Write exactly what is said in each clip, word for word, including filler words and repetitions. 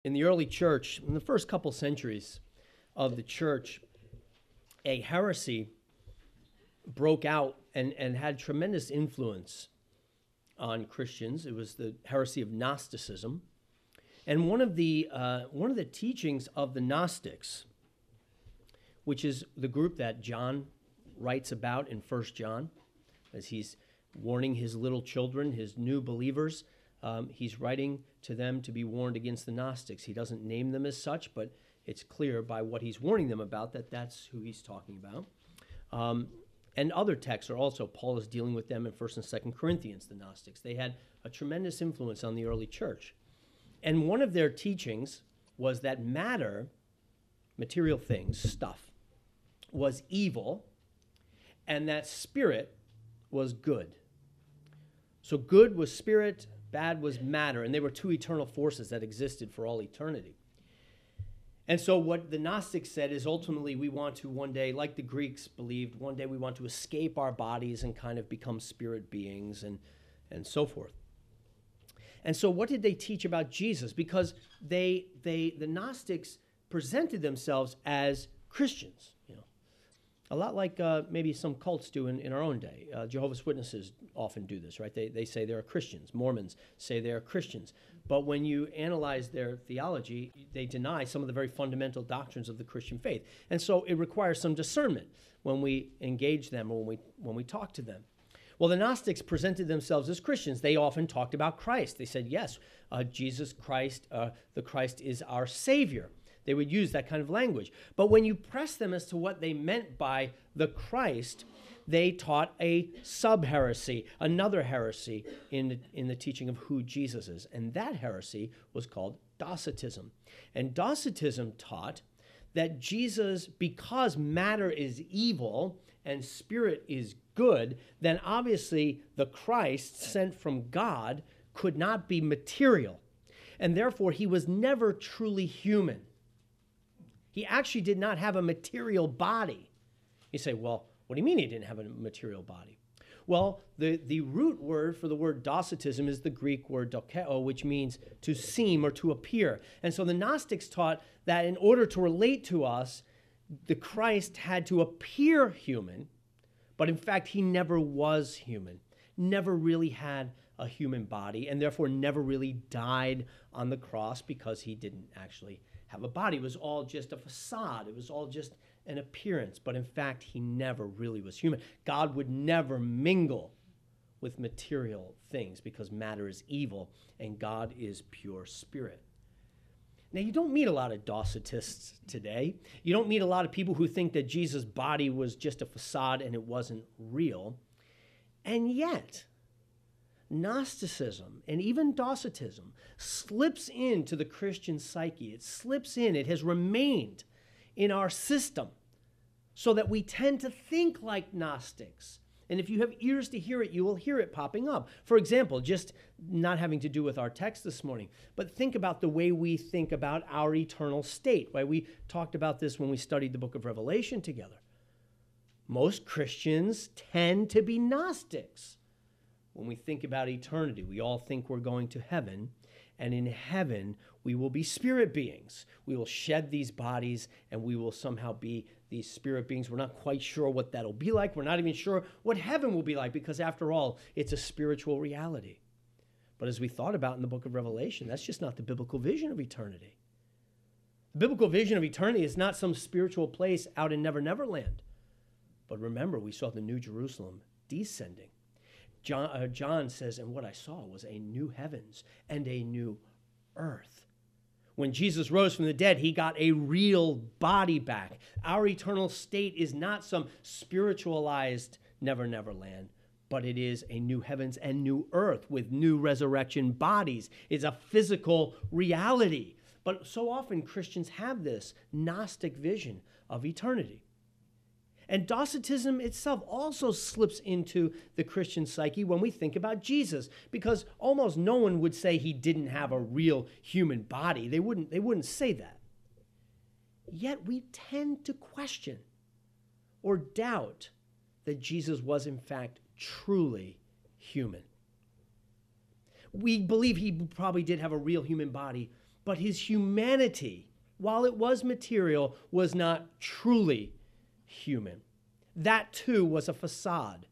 In the early church, in the first couple centuries of the church, a heresy broke out and, and had tremendous influence on Christians. It was the heresy of Gnosticism. And one of the uh, one of the teachings of the Gnostics, which is the group that John writes about in First John, as he's warning his little children, his new believers, um, he's writing to them to be warned against the Gnostics. He doesn't name them as such, but it's clear by what he's warning them about that that's who he's talking about. Um, and other texts are also, Paul is dealing with them in First and Second Corinthians, the Gnostics. They had a tremendous influence on the early church. And one of their teachings was that matter, material things, stuff, was evil, and that spirit was good. So good was spirit, bad was matter, and they were two eternal forces that existed for all eternity. And so what the Gnostics said is ultimately we want to one day, like the Greeks believed, one day we want to escape our bodies and kind of become spirit beings and, and so forth. And so what did they teach about Jesus? Because they, they, the Gnostics presented themselves as Christians, you know, a lot like uh, maybe some cults do in, in our own day. Uh, Jehovah's Witnesses often do this, right? They, they say they're Christians. Mormons say they're Christians. But when you analyze their theology, they deny some of the very fundamental doctrines of the Christian faith. And so it requires some discernment when we engage them or when we, when we talk to them. Well, the Gnostics presented themselves as Christians. They often talked about Christ. They said, yes, uh, Jesus Christ, uh, the Christ is our Savior. They would use that kind of language. But when you press them as to what they meant by the Christ, they taught a sub-heresy, another heresy in the, in the teaching of who Jesus is. And that heresy was called Docetism. And Docetism taught that Jesus, because matter is evil and spirit is good, then obviously the Christ sent from God could not be material. And therefore, he was never truly human. He actually did not have a material body. You say, well, what do you mean he didn't have a material body? Well, the, the root word for the word Docetism is the Greek word dokeo, which means to seem or to appear. And so the Gnostics taught that in order to relate to us, the Christ had to appear human, but in fact, he never was human, never really had a human body, and therefore never really died on the cross because he didn't actually have a body. It was all just a facade. It was all just an appearance. But in fact, he never really was human. God would never mingle with material things because matter is evil and God is pure spirit. Now, you don't meet a lot of Docetists today. You don't meet a lot of people who think that Jesus' body was just a facade and it wasn't real. And yet, Gnosticism and even Docetism slips into the Christian psyche. It slips in. It has remained in our system so that we tend to think like Gnostics. And if you have ears to hear it, you will hear it popping up. For example, just not having to do with our text this morning, but think about the way we think about our eternal state. Right? We talked about this when we studied the book of Revelation together. Most Christians tend to be Gnostics. When we think about eternity, we all think we're going to heaven, and in heaven, we will be spirit beings. We will shed these bodies, and we will somehow be these spirit beings. We're not quite sure what that'll be like. We're not even sure what heaven will be like, because after all, it's a spiritual reality. But as we thought about in the book of Revelation, that's just not the biblical vision of eternity. The biblical vision of eternity is not some spiritual place out in Never Never Land. But remember, we saw the New Jerusalem descending. John, uh, John says, and what I saw was a new heavens and a new earth. When Jesus rose from the dead, he got a real body back. Our eternal state is not some spiritualized Never Never Land, but it is a new heavens and new earth with new resurrection bodies. It's a physical reality. But so often Christians have this Gnostic vision of eternity. And Docetism itself also slips into the Christian psyche when we think about Jesus, because almost no one would say he didn't have a real human body. They wouldn't, they wouldn't say that. Yet we tend to question or doubt that Jesus was in fact truly human. We believe he probably did have a real human body, but his humanity, while it was material, was not truly human. That too was a facade.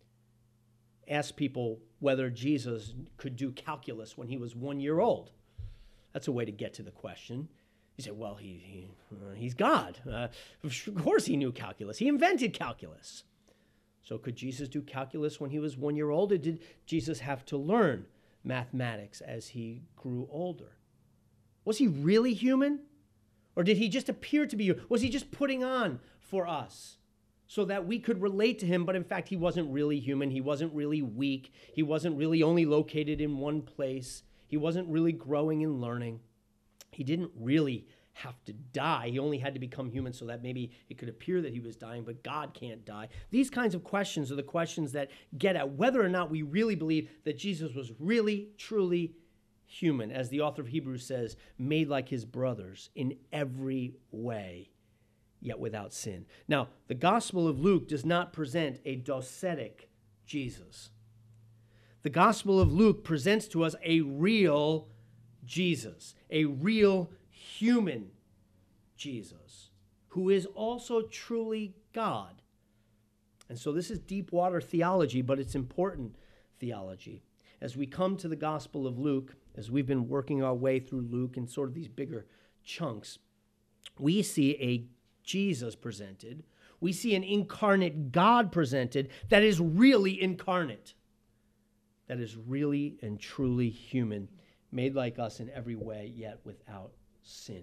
Ask people whether Jesus could do calculus when he was one year old. That's a way to get to the question. You say, well, he, he uh, he's God. Uh, of course he knew calculus. He invented calculus. So could Jesus do calculus when he was one year old, or did Jesus have to learn mathematics as he grew older? Was he really human? Or did he just appear to be? Was he just putting on for us so that we could relate to him, but in fact he wasn't really human, he wasn't really weak, he wasn't really only located in one place, he wasn't really growing and learning. He didn't really have to die. He only had to become human so that maybe it could appear that he was dying, but God can't die. These kinds of questions are the questions that get at whether or not we really believe that Jesus was really, truly human, as the author of Hebrews says, made like his brothers in every way, yet without sin. Now, the Gospel of Luke does not present a docetic Jesus. The Gospel of Luke presents to us a real Jesus, a real human Jesus, who is also truly God. And so this is deep water theology, but it's important theology. As we come to the Gospel of Luke, as we've been working our way through Luke in sort of these bigger chunks, we see a Jesus presented. We see an incarnate God presented that is really incarnate, that is really and truly human, made like us in every way, yet without sin.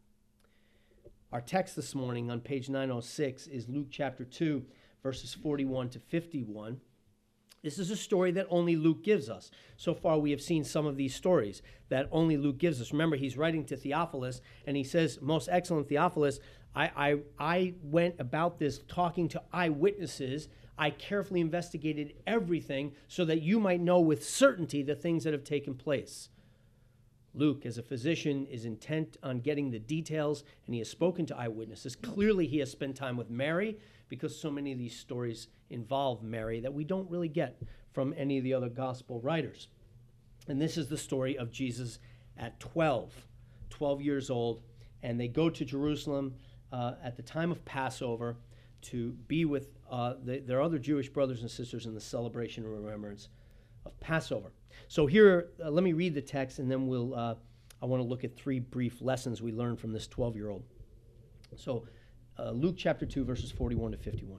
Our text this morning on page nine oh six is Luke chapter two, verses forty-one to fifty-one. This is a story that only Luke gives us. So far, we have seen some of these stories that only Luke gives us. Remember, he's writing to Theophilus, and he says, most excellent Theophilus, I, I, I went about this talking to eyewitnesses. I carefully investigated everything so that you might know with certainty the things that have taken place. Luke, as a physician, is intent on getting the details, and he has spoken to eyewitnesses. Clearly, he has spent time with Mary, because so many of these stories involve Mary that we don't really get from any of the other gospel writers. And this is the story of Jesus at twelve, twelve years old, and they go to Jerusalem uh, at the time of Passover to be with uh, the, their other Jewish brothers and sisters in the celebration and remembrance of Passover. So here, uh, let me read the text, and then we'll. Uh, I want to look at three brief lessons we learned from this twelve-year-old. So uh, Luke chapter two, verses forty-one to fifty-one.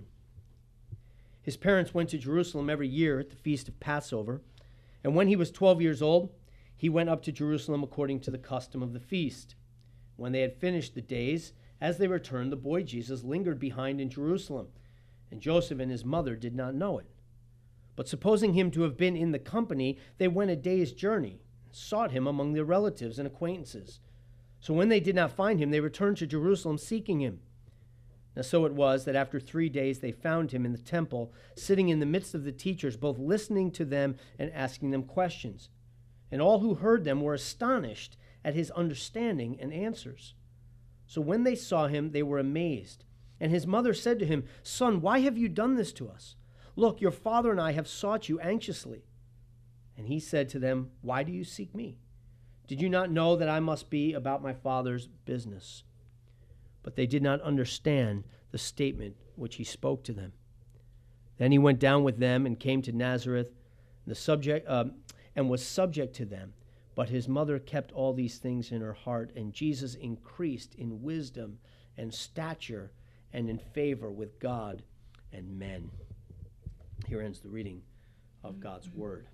His parents went to Jerusalem every year at the feast of Passover, and when he was twelve years old, he went up to Jerusalem according to the custom of the feast. When they had finished the days, as they returned, the boy Jesus lingered behind in Jerusalem, and Joseph and his mother did not know it. But supposing him to have been in the company, they went a day's journey, and sought him among their relatives and acquaintances. So when they did not find him, they returned to Jerusalem seeking him. Now so it was that after three days they found him in the temple, sitting in the midst of the teachers, both listening to them and asking them questions. And all who heard them were astonished at his understanding and answers. So when they saw him, they were amazed. And his mother said to him, "Son, why have you done this to us? Look, your father and I have sought you anxiously." And he said to them, "Why do you seek me? Did you not know that I must be about my father's business?" But they did not understand the statement which he spoke to them. Then he went down with them and came to Nazareth, the subject uh, and was subject to them. But his mother kept all these things in her heart, and Jesus increased in wisdom and stature and in favor with God and men. Here ends the reading of God's word.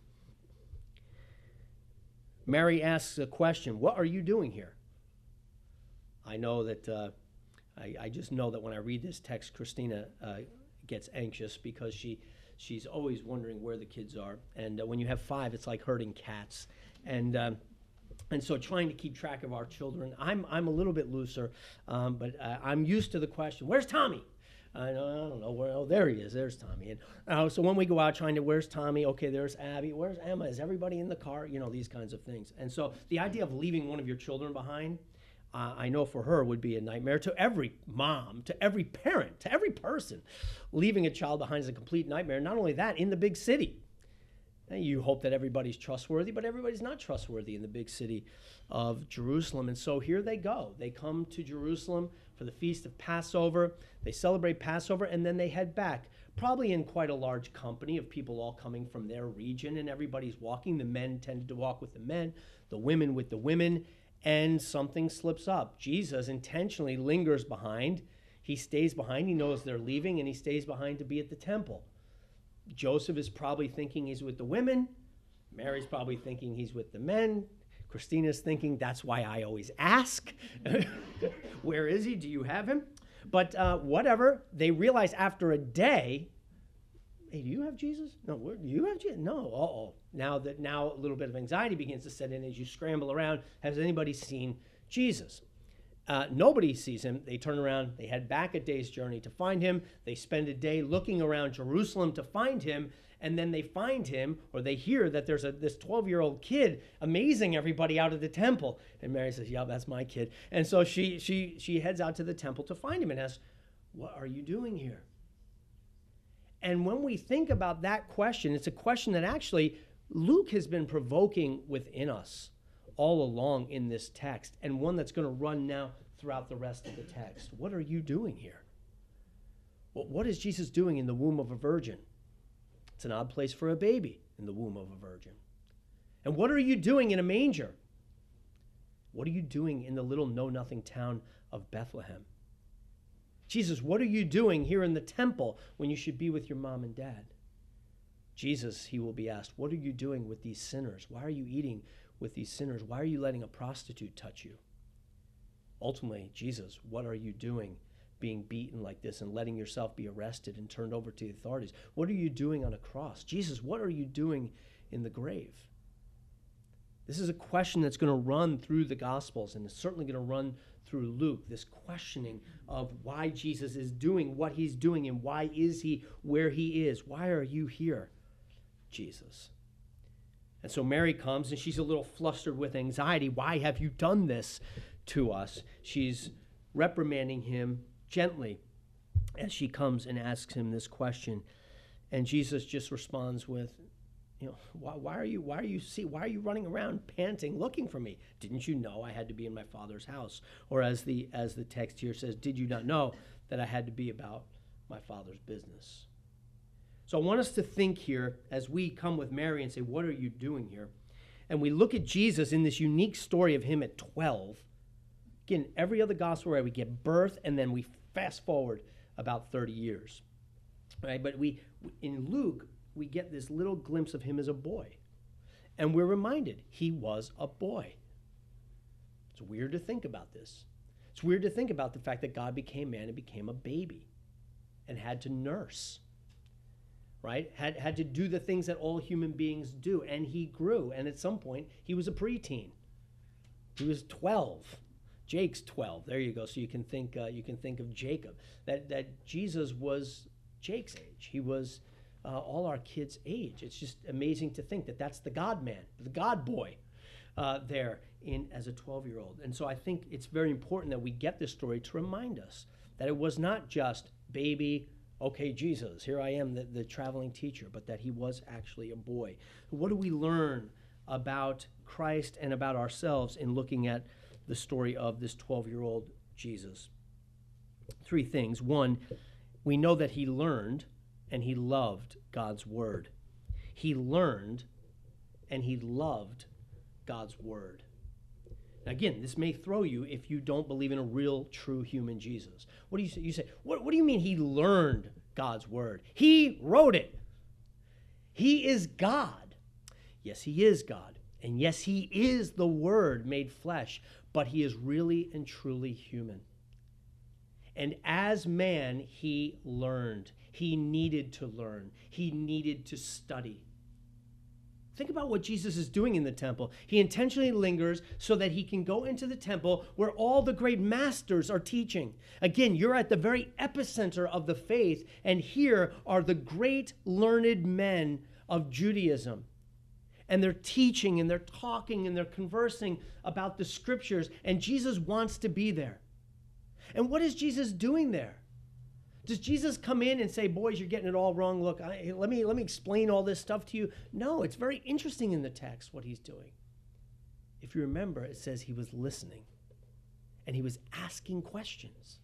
Mary asks a question, "What are you doing here?" I know that, uh, I, I just know that when I read this text, Christina uh, gets anxious because she she's always wondering where the kids are. And uh, when you have five, it's like herding cats. And um, and so trying to keep track of our children, I'm I'm a little bit looser, um, but uh, I'm used to the question, "Where's Tommy?" I don't, I don't know where. Oh, there he is. There's Tommy. And uh, so when we go out trying to, "Where's Tommy?" Okay, there's Abby. Where's Emma? Is everybody in the car? You know, these kinds of things. And so the idea of leaving one of your children behind, uh, I know for her would be a nightmare. To every mom, to every parent, to every person, leaving a child behind is a complete nightmare. Not only that, in the big city. And you hope that everybody's trustworthy, but everybody's not trustworthy in the big city of Jerusalem. And so here they go. They come to Jerusalem for the feast of Passover. They celebrate Passover, and then they head back, probably in quite a large company of people all coming from their region, and everybody's walking. The men tended to walk with the men, the women with the women, and something slips up. Jesus intentionally lingers behind. He stays behind. He knows they're leaving, and he stays behind to be at the temple. Joseph is probably thinking he's with the women. Mary's probably thinking he's with the men. Christina's thinking, that's why I always ask. Where is he? Do you have him? But uh, whatever. They realize after a day, hey, do you have Jesus? No, where, do you have Jesus? No. Uh-oh. Now that now a little bit of anxiety begins to set in as you scramble around. Has anybody seen Jesus? Uh, nobody sees him. They turn around. They head back a day's journey to find him. They spend a day looking around Jerusalem to find him. And then they find him, or they hear that there's a this twelve-year-old kid amazing everybody out of the temple. And Mary says, yeah, that's my kid. And so she she she heads out to the temple to find him and asks, what are you doing here? And when we think about that question, it's a question that actually Luke has been provoking within us all along in this text, and one that's going to run now throughout the rest of the text. What are you doing here? Well, what is Jesus doing in the womb of a virgin? It's an odd place for a baby, in the womb of a virgin. And what are you doing in a manger? What are you doing in the little know-nothing town of Bethlehem? Jesus, what are you doing here in the temple when you should be with your mom and dad? Jesus, he will be asked, what are you doing with these sinners? Why are you eating with these sinners? Why are you letting a prostitute touch you? Ultimately, Jesus, what are you doing being beaten like this and letting yourself be arrested and turned over to the authorities? What are you doing on a cross? Jesus, what are you doing in the grave? This is a question that's going to run through the Gospels, and it's certainly going to run through Luke, this questioning of why Jesus is doing what he's doing and why is he where he is? Why are you here, Jesus? And so Mary comes, and she's a little flustered with anxiety. Why have you done this to us? She's reprimanding him gently as she comes and asks him this question. And Jesus just responds with, you know, why, why are you, why are you, see, why are you running around panting, looking for me? Didn't you know I had to be in my Father's house? Or as the, as the text here says, did you not know that I had to be about my Father's business? So I want us to think here as we come with Mary and say, what are you doing here? And we look at Jesus in this unique story of him at twelve. Again, every other gospel where we get birth and then we fast forward about thirty years. Right? But we in Luke, we get this little glimpse of him as a boy. And we're reminded he was a boy. It's weird to think about this. It's weird to think about the fact that God became man and became a baby and had to nurse. Right? Had, had to do the things that all human beings do. And he grew. And at some point, he was a preteen. He was twelve. Jake's twelve. There you go. So you can think uh, you can think of Jacob. That that Jesus was Jake's age. He was uh, all our kids' age. It's just amazing to think that that's the God man, the God boy uh, there in as a twelve-year-old. And so I think it's very important that we get this story to remind us that it was not just baby, okay, Jesus, here I am, the, the traveling teacher, but that he was actually a boy. What do we learn about Christ and about ourselves in looking at the story of this twelve-year-old Jesus? Three things. One, we know that he learned and he loved God's word. He learned and he loved God's word. Now again, this may throw you if you don't believe in a real, true human Jesus. What do you say? You say, what, what do you mean he learned God's word? He wrote it. He is God. Yes, he is God. And yes, he is the Word made flesh, but he is really and truly human. And as man, he learned. He needed to learn. He needed to study. Think about what Jesus is doing in the temple. He intentionally lingers so that he can go into the temple where all the great masters are teaching. Again, you're at the very epicenter of the faith, and here are the great learned men of Judaism. And they're teaching and they're talking and they're conversing about the scriptures, and Jesus wants to be there. And what is Jesus doing there? Does Jesus come in and say, boys, you're getting it all wrong. Look, I, let me, let me explain all this stuff to you. No, it's very interesting in the text what he's doing. If you remember, it says he was listening and he was asking questions.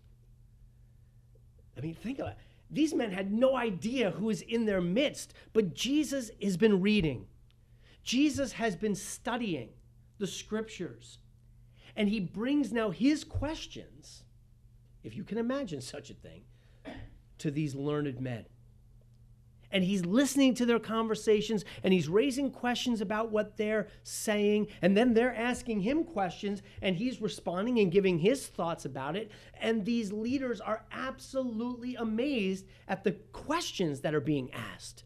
I mean, think about it. These men had no idea who was in their midst, but Jesus has been reading. Jesus has been studying the scriptures, and he brings now his questions, if you can imagine such a thing, to these learned men. And he's listening to their conversations, and he's raising questions about what they're saying, and then they're asking him questions, and he's responding and giving his thoughts about it. And these leaders are absolutely amazed at the questions that are being asked.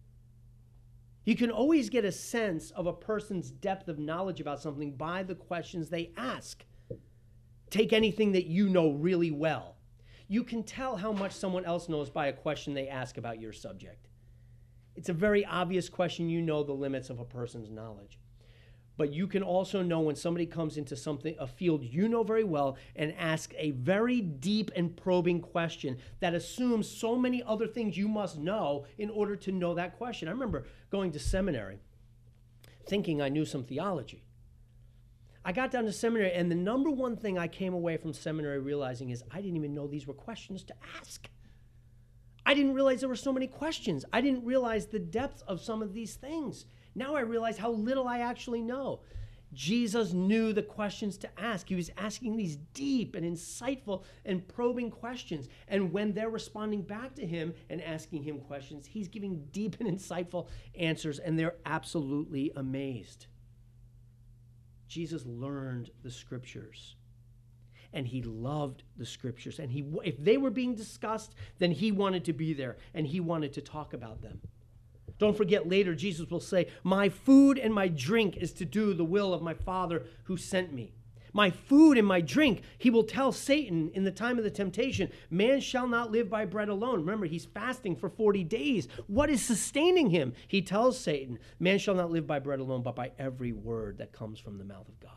You can always get a sense of a person's depth of knowledge about something by the questions they ask. Take anything that you know really well. You can tell how much someone else knows by a question they ask about your subject. It's a very obvious question. You know the limits of a person's knowledge. But you can also know when somebody comes into something, a field you know very well, and ask a very deep and probing question that assumes so many other things you must know in order to know that question. I remember going to seminary thinking I knew some theology. I got down to seminary, and the number one thing I came away from seminary realizing is I didn't even know these were questions to ask. I didn't realize there were so many questions. I didn't realize the depth of some of these things. Now I realize how little I actually know. Jesus knew the questions to ask. He was asking these deep and insightful and probing questions. And when they're responding back to him and asking him questions, he's giving deep and insightful answers, and they're absolutely amazed. Jesus learned the scriptures. And he loved the scriptures. And he, if they were being discussed, then he wanted to be there, and he wanted to talk about them. Don't forget, later Jesus will say, my food and my drink is to do the will of my Father who sent me. My food and my drink, he will tell Satan in the time of the temptation, man shall not live by bread alone. Remember, he's fasting for forty days. What is sustaining him? He tells Satan, man shall not live by bread alone, but by every word that comes from the mouth of God.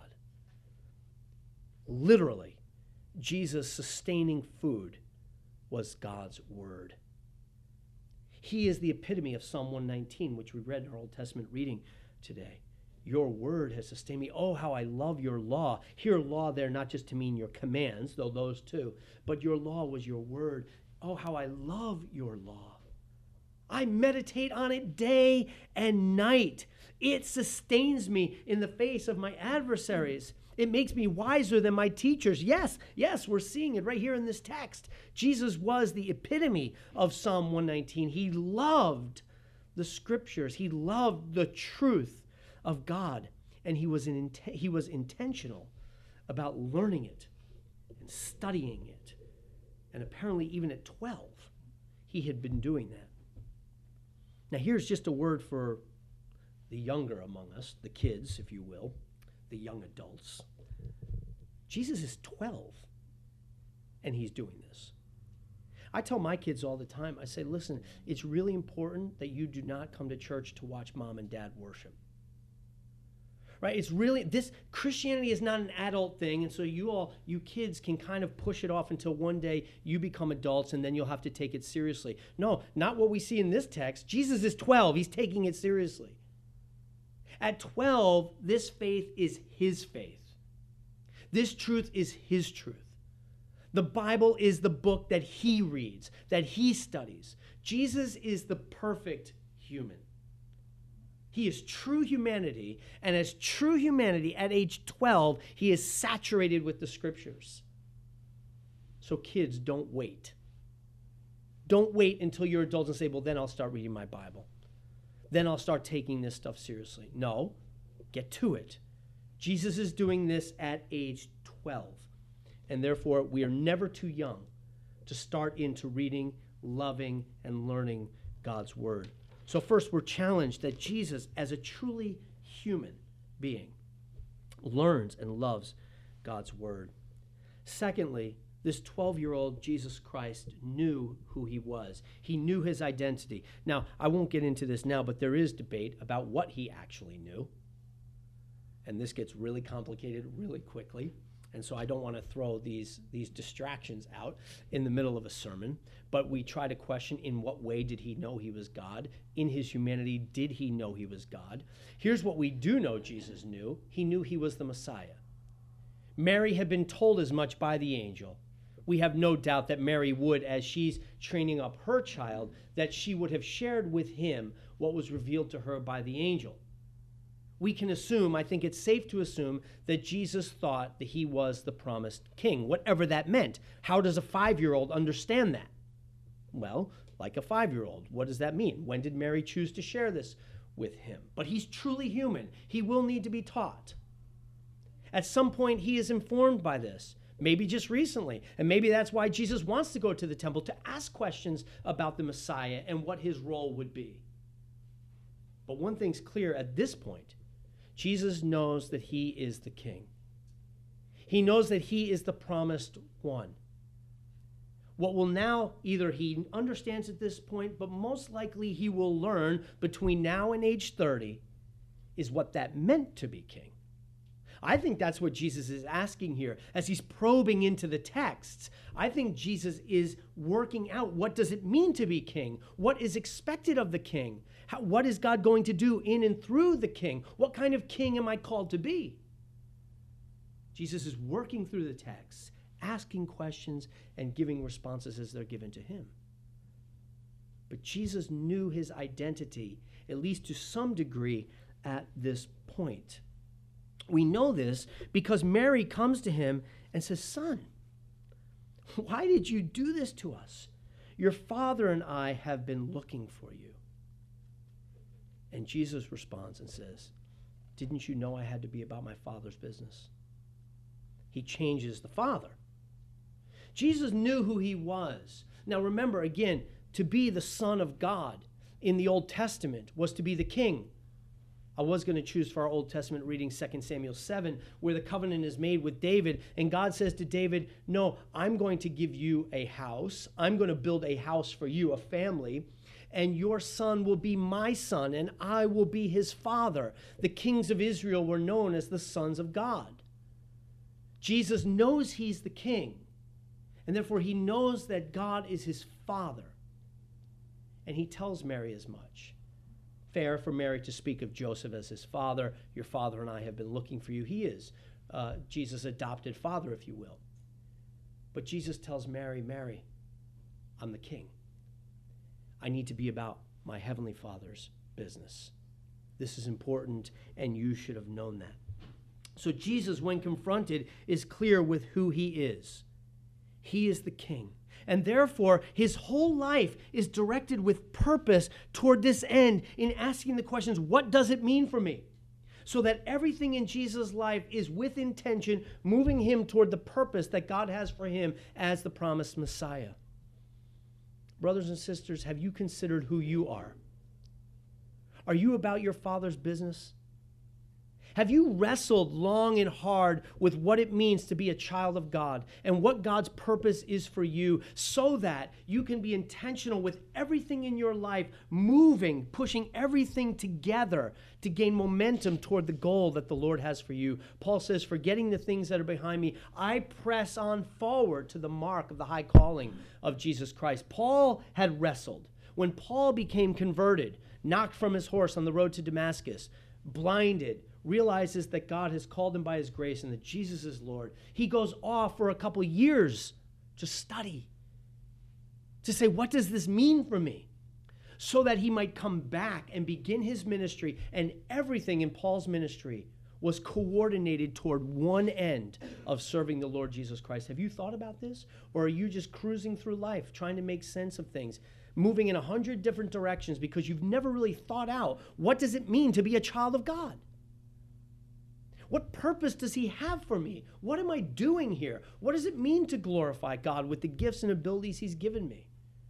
Literally, Jesus' sustaining food was God's word. He is the epitome of Psalm one nineteen, which we read in our Old Testament reading today. Your word has sustained me. Oh, how I love your law. Here, law there, not just to mean your commands, though those too, but your law was your word. Oh, how I love your law. I meditate on it day and night. It sustains me in the face of my adversaries. It makes me wiser than my teachers. Yes, yes, we're seeing it right here in this text. Jesus was the epitome of Psalm one nineteen. He loved the scriptures. He loved the truth of God, and he was, an, he was intentional about learning it and studying it. And apparently even at twelve, he had been doing that. Now here's just a word for the younger among us, the kids, if you will, the young adults. Jesus is twelve, and he's doing this. I tell my kids all the time, I say, listen, it's really important that you do not come to church to watch mom and dad worship. Right? It's really, this Christianity is not an adult thing, and so you all, you kids can kind of push it off until one day you become adults, and then you'll have to take it seriously. No, not what we see in this text. Jesus is twelve. He's taking it seriously. At twelve, this faith is his faith. This truth is his truth. The Bible is the book that he reads, that he studies. Jesus is the perfect human. He is true humanity, and as true humanity, at age twelve, he is saturated with the scriptures. So kids, don't wait. Don't wait until you're adults and say, well, then I'll start reading my Bible. Then I'll start taking this stuff seriously. No, get to it. Jesus is doing this at age twelve, and therefore we are never too young to start into reading, loving, and learning God's word. So first, we're challenged that Jesus, as a truly human being, learns and loves God's word. Secondly, this twelve-year-old Jesus Christ knew who he was. He knew his identity. Now, I won't get into this now, but there is debate about what he actually knew. And this gets really complicated really quickly. And so I don't want to throw these, these distractions out in the middle of a sermon, but we try to question, in what way did he know he was God? In his humanity, did he know he was God? Here's what we do know Jesus knew. He knew he was the Messiah. Mary had been told as much by the angel. We have no doubt that Mary would, as she's training up her child, that she would have shared with him what was revealed to her by the angel. We can assume, I think it's safe to assume, that Jesus thought that he was the promised king, whatever that meant. How does a five-year-old understand that? Well, like a five-year-old, what does that mean? When did Mary choose to share this with him? But he's truly human. He will need to be taught. At some point, he is informed by this, maybe just recently. And maybe that's why Jesus wants to go to the temple, to ask questions about the Messiah and what his role would be. But one thing's clear at this point. Jesus knows that he is the king. He knows that he is the promised one. What will now, either he understands at this point, but most likely he will learn between now and age thirty, is what that meant to be king. I think that's what Jesus is asking here as he's probing into the texts. I think Jesus is working out, what does it mean to be king? What is expected of the king? How, what is God going to do in and through the king? What kind of king am I called to be? Jesus is working through the texts, asking questions and giving responses as they're given to him. But Jesus knew his identity, at least to some degree, at this point. We know this because Mary comes to him and says, "Son, why did you do this to us? Your father and I have been looking for you." And Jesus responds and says, "Didn't you know I had to be about my Father's business?" He changes the Father. Jesus knew who he was. Now remember, again, to be the Son of God in the Old Testament was to be the king. I was going to choose for our Old Testament reading Second Samuel seven, where the covenant is made with David, and God says to David, "No, I'm going to give you a house. I'm going to build a house for you, a family, and your son will be my son, and I will be his father." The kings of Israel were known as the sons of God. Jesus knows he's the king, and therefore he knows that God is his father, and he tells Mary as much. Fair for Mary to speak of Joseph as his father. Your father and I have been looking for you. He is uh, Jesus' adopted father, if you will. But Jesus tells Mary, "Mary, I'm the king. I need to be about my heavenly Father's business. This is important, and you should have known that." So Jesus, when confronted, is clear with who he is. He is the king. And therefore, his whole life is directed with purpose toward this end, in asking the questions, what does it mean for me? So that everything in Jesus' life is with intention, moving him toward the purpose that God has for him as the promised Messiah. Brothers and sisters, have you considered who you are? Are you about your Father's business? Have you wrestled long and hard with what it means to be a child of God and what God's purpose is for you, so that you can be intentional with everything in your life, moving, pushing everything together to gain momentum toward the goal that the Lord has for you? Paul says, "Forgetting the things that are behind me, I press on forward to the mark of the high calling of Jesus Christ." Paul had wrestled. When Paul became converted, knocked from his horse on the road to Damascus, blinded, realizes that God has called him by his grace and that Jesus is Lord, he goes off for a couple years to study, to say, what does this mean for me? So that he might come back and begin his ministry. And everything in Paul's ministry was coordinated toward one end of serving the Lord Jesus Christ. Have you thought about this? Or are you just cruising through life, trying to make sense of things, moving in a hundred different directions because you've never really thought out, what does it mean to be a child of God? What purpose does he have for me? What am I doing here? What does it mean to glorify God with the gifts and abilities he's given me?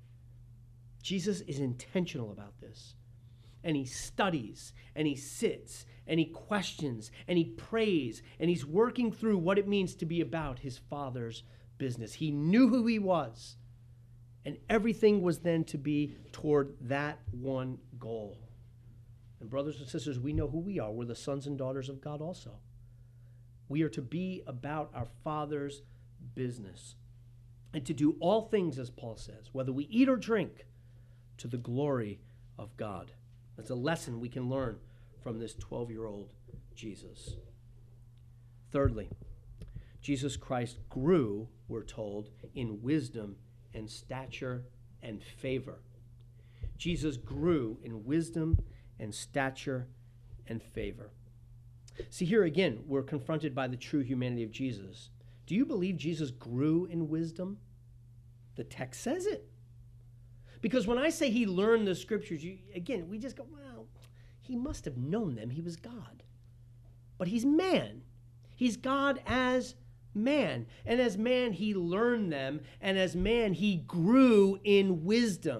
Jesus is intentional about this. And he studies, and he sits, and he questions, and he prays, and he's working through what it means to be about his Father's business. He knew who he was, and everything was then to be toward that one goal. And brothers and sisters, we know who we are. We're the sons and daughters of God also. We are to be about our Father's business and to do all things, as Paul says, whether we eat or drink, to the glory of God. That's a lesson we can learn from this twelve-year-old Jesus. Thirdly, Jesus Christ grew, we're told, in wisdom and stature and favor. Jesus grew in wisdom and stature and favor. See, here again, we're confronted by the true humanity of Jesus. Do you believe Jesus grew in wisdom? The text says it. Because when I say he learned the scriptures, you, again, we just go, well, he must have known them. He was God. But he's man. He's God as man. And as man, he learned them. And as man, he grew in wisdom.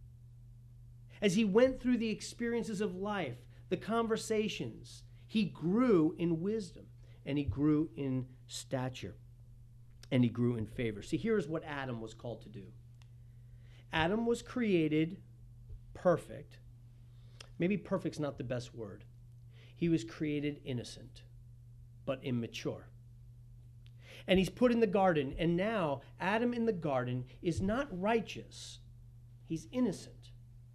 As he went through the experiences of life, the conversations, he grew in wisdom, and he grew in stature, and he grew in favor. See, here's what Adam was called to do. Adam was created perfect. Maybe perfect's not the best word. He was created innocent, but immature. And he's put in the garden, and now Adam in the garden is not righteous. He's innocent.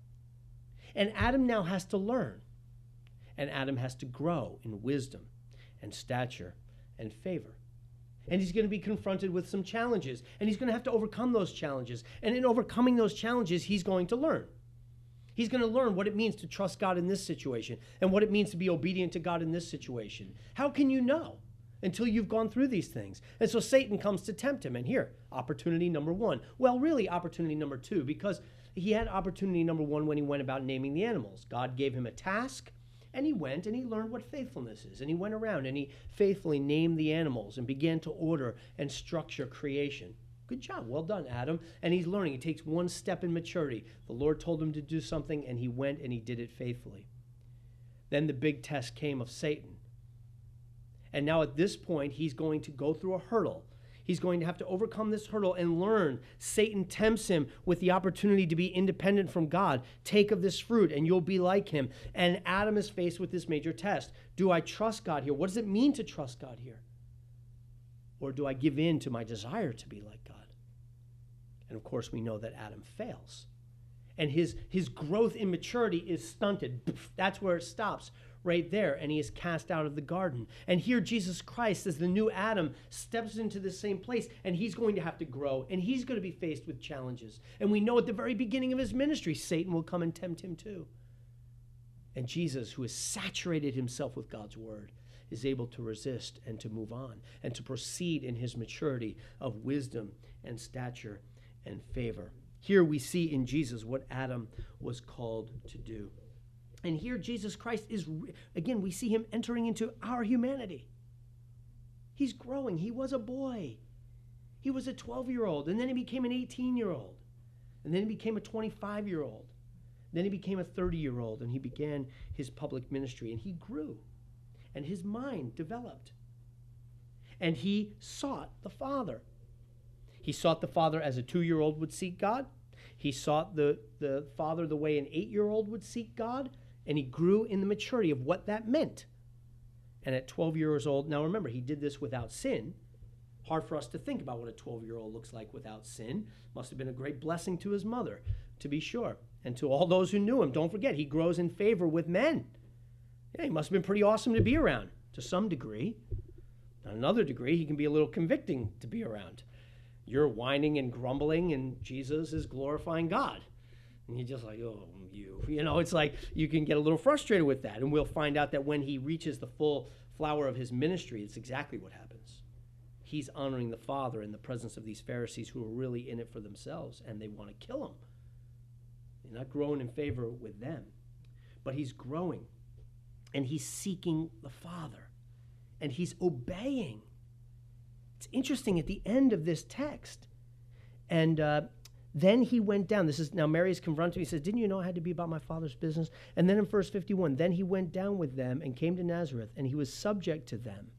And Adam now has to learn. And Adam has to grow in wisdom and stature and favor. And he's going to be confronted with some challenges. And he's going to have to overcome those challenges. And in overcoming those challenges, he's going to learn. He's going to learn what it means to trust God in this situation and what it means to be obedient to God in this situation. How can you know until you've gone through these things? And so Satan comes to tempt him. And here, opportunity number one. Well, really, opportunity number two, because he had opportunity number one when he went about naming the animals. God gave him a task. And he went and he learned what faithfulness is. And he went around and he faithfully named the animals and began to order and structure creation. Good job. Well done, Adam. And he's learning. He takes one step in maturity. The Lord told him to do something, and he went and he did it faithfully. Then the big test came of Satan. And now at this point, he's going to go through a hurdle. He's going to have to overcome this hurdle and learn. Satan tempts him with the opportunity to be independent from God. Take of this fruit and you'll be like him. And Adam is faced with this major test. Do I trust God here? What does it mean to trust God here? Or do I give in to my desire to be like God? And of course, we know that Adam fails. And his, his growth in maturity is stunted. That's where it stops. Right there, and he is cast out of the garden. And here Jesus Christ, as the new Adam, steps into the same place, and he's going to have to grow, and he's going to be faced with challenges. And we know at the very beginning of his ministry, Satan will come and tempt him too. And Jesus, who has saturated himself with God's word, is able to resist and to move on and to proceed in his maturity of wisdom and stature and favor. Here we see in Jesus what Adam was called to do. And here Jesus Christ is, again, we see him entering into our humanity. He's growing. He was a boy. He was a twelve-year-old, and then he became an eighteen-year-old. And then he became a twenty-five-year-old. Then he became a thirty-year-old, and he began his public ministry. And he grew, and his mind developed. And he sought the Father. He sought the Father as a two-year-old would seek God. He sought the, the Father the way an eight-year-old would seek God. And he grew in the maturity of what that meant. And at twelve years old, now remember, he did this without sin. Hard for us to think about what a twelve-year-old looks like without sin. Must have been a great blessing to his mother, to be sure. And to all those who knew him, don't forget, he grows in favor with men. Yeah, he must have been pretty awesome to be around, to some degree. On another degree, he can be a little convicting to be around. You're whining and grumbling, and Jesus is glorifying God. And you're just like, oh, you. You know, it's like you can get a little frustrated with that. And we'll find out that when he reaches the full flower of his ministry, it's exactly what happens. He's honoring the Father in the presence of these Pharisees who are really in it for themselves, and they want to kill him. He's not growing in favor with them, but he's growing, and he's seeking the Father, and he's obeying. It's interesting at the end of this text, and uh, then he went down. This is now Mary is confronted. He says, didn't you know I had to be about my Father's business? And then in verse fifty-one, then he went down with them and came to Nazareth, and he was subject to them.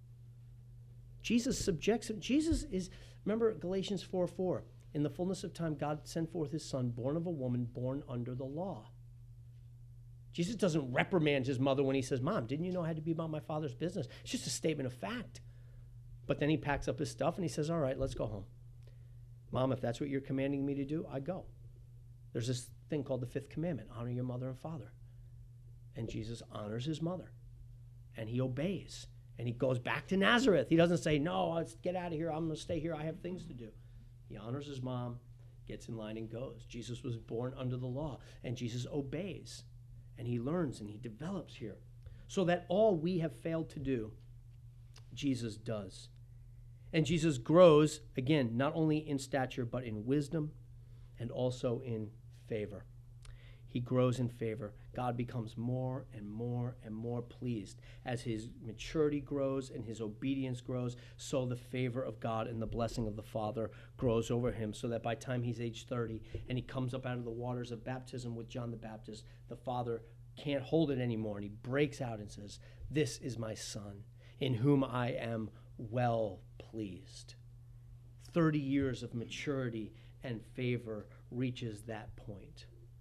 Jesus subjects him. Jesus is, remember Galatians four four, in the fullness of time, God sent forth his Son, born of a woman, born under the law. Jesus doesn't reprimand his mother when he says, Mom, didn't you know I had to be about my Father's business? It's just a statement of fact. But then he packs up his stuff and he says, all right, let's go home. Mom, if that's what you're commanding me to do, I go. There's this thing called the fifth commandment, honor your mother and father. And Jesus honors his mother, and he obeys, and he goes back to Nazareth. He doesn't say, no, let's get out of here. I'm going to stay here. I have things to do. He honors his mom, gets in line and goes. Jesus was born under the law, and Jesus obeys, and he learns and he develops here, so that all we have failed to do, Jesus does. And Jesus grows, again, not only in stature, but in wisdom and also in favor. He grows in favor. God becomes more and more and more pleased. As his maturity grows and his obedience grows, so the favor of God and the blessing of the Father grows over him, so that by the time he's age thirty and he comes up out of the waters of baptism with John the Baptist, the Father can't hold it anymore, and he breaks out and says, this is my Son, in whom I am well pleased. thirty years of maturity and favor reaches that point.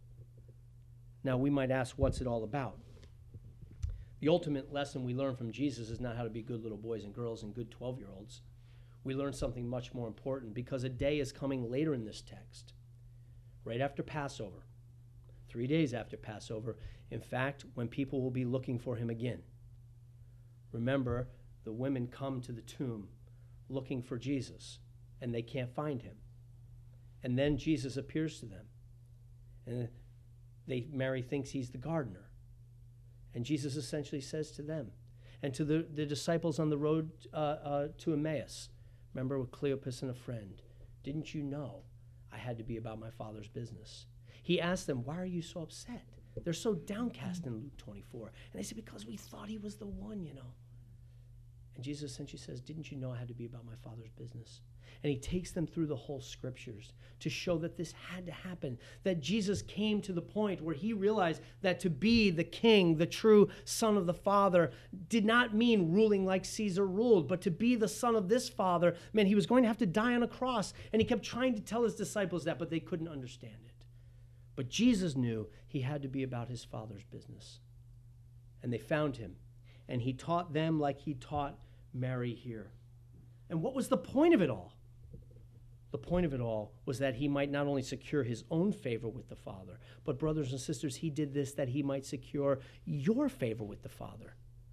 Now, we might ask, what's it all about? The ultimate lesson we learn from Jesus is not how to be good little boys and girls and good twelve-year-olds. We learn something much more important, because a day is coming later in this text, right after Passover, three days after Passover, in fact, when people will be looking for him again. Remember, the women come to the tomb looking for Jesus, and they can't find him. And then Jesus appears to them, and they, Mary thinks he's the gardener. And Jesus essentially says to them, and to the, the disciples on the road uh, uh, to Emmaus, remember with Cleopas and a friend, didn't you know I had to be about my Father's business? He asked them, why are you so upset? They're so downcast in Luke twenty-four. And they said, because we thought he was the one, you know. And Jesus essentially says, didn't you know I had to be about my Father's business? And he takes them through the whole scriptures to show that this had to happen, that Jesus came to the point where he realized that to be the king, the true son of the Father, did not mean ruling like Caesar ruled, but to be the son of this Father meant he was going to have to die on a cross. And he kept trying to tell his disciples that, but they couldn't understand it. But Jesus knew he had to be about his Father's business. And they found him, and he taught them like he taught Mary here. And what was the point of it all? The point of it all was that he might not only secure his own favor with the Father, but brothers and sisters, he did this that he might secure your favor with the Father.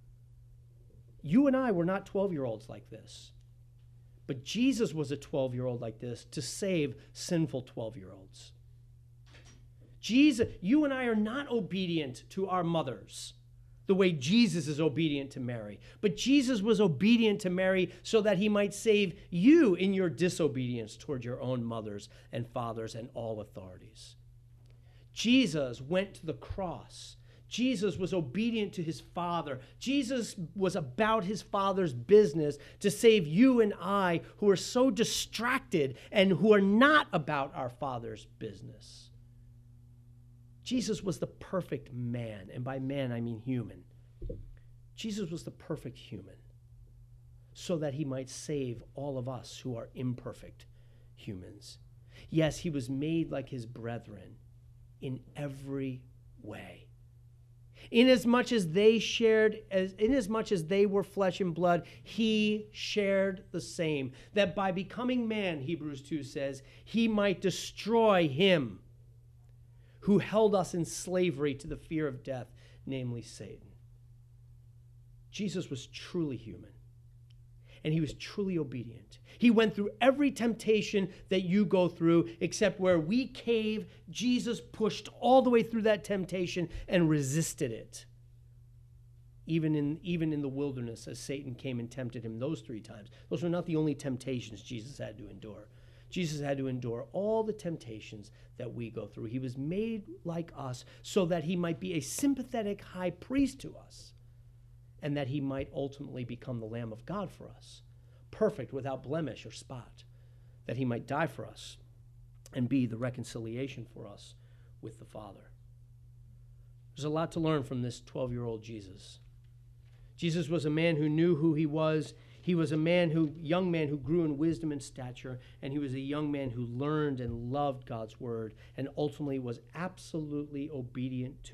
You and I were not twelve-year-olds like this, but Jesus was a twelve-year-old like this to save sinful twelve-year-olds. Jesus, you and I are not obedient to our mothers the way Jesus is obedient to Mary. But Jesus was obedient to Mary so that he might save you in your disobedience toward your own mothers and fathers and all authorities. Jesus went to the cross. Jesus was obedient to his Father. Jesus was about his Father's business to save you and I, who are so distracted and who are not about our Father's business. Jesus was the perfect man, and by man I mean human. Jesus was the perfect human so that he might save all of us who are imperfect humans. Yes, he was made like his brethren in every way. Inasmuch as they shared, as inasmuch as they were flesh and blood, he shared the same, that by becoming man, Hebrews two says, he might destroy him who held us in slavery to the fear of death, namely Satan. Jesus was truly human, and he was truly obedient. He went through every temptation that you go through, except where we cave, Jesus pushed all the way through that temptation and resisted it. Even in, even in the wilderness, as Satan came and tempted him those three times. Those were not the only temptations Jesus had to endure. Jesus had to endure all the temptations that we go through. He was made like us so that he might be a sympathetic high priest to us, and that he might ultimately become the Lamb of God for us, perfect without blemish or spot, that he might die for us and be the reconciliation for us with the Father. There's a lot to learn from this twelve-year-old Jesus. Jesus was a man who knew who he was. He was a man who, young man who grew in wisdom and stature, and he was a young man who learned and loved God's word and ultimately was absolutely obedient to it,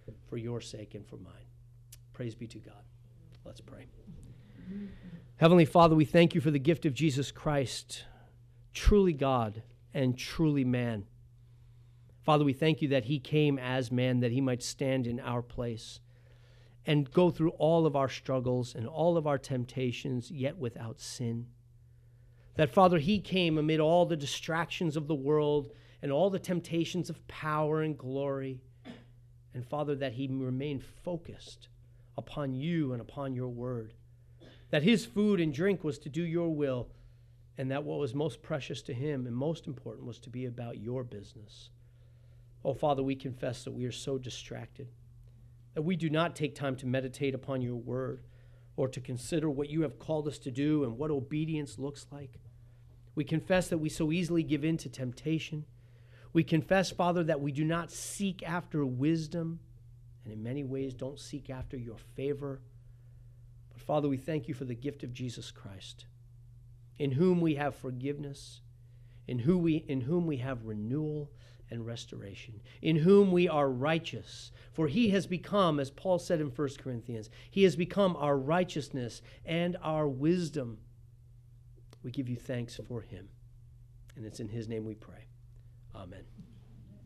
for your sake and for mine. Praise be to God. Let's pray. Heavenly Father, we thank you for the gift of Jesus Christ, truly God and truly man. Father, we thank you that he came as man, that he might stand in our place and go through all of our struggles and all of our temptations, yet without sin. That, Father, he came amid all the distractions of the world and all the temptations of power and glory. And, Father, that he remained focused upon you and upon your word. That his food and drink was to do your will, and that what was most precious to him and most important was to be about your business. Oh, Father, we confess that we are so distracted, that we do not take time to meditate upon your word or to consider what you have called us to do and what obedience looks like. We confess that we so easily give in to temptation. We confess, Father, that we do not seek after wisdom and in many ways don't seek after your favor. But, Father, we thank you for the gift of Jesus Christ, in whom we have forgiveness, in who we, in whom we have renewal and restoration, in whom we are righteous. For he has become, as Paul said in First Corinthians, he has become our righteousness and our wisdom. We give you thanks for him. And it's in his name we pray. Amen.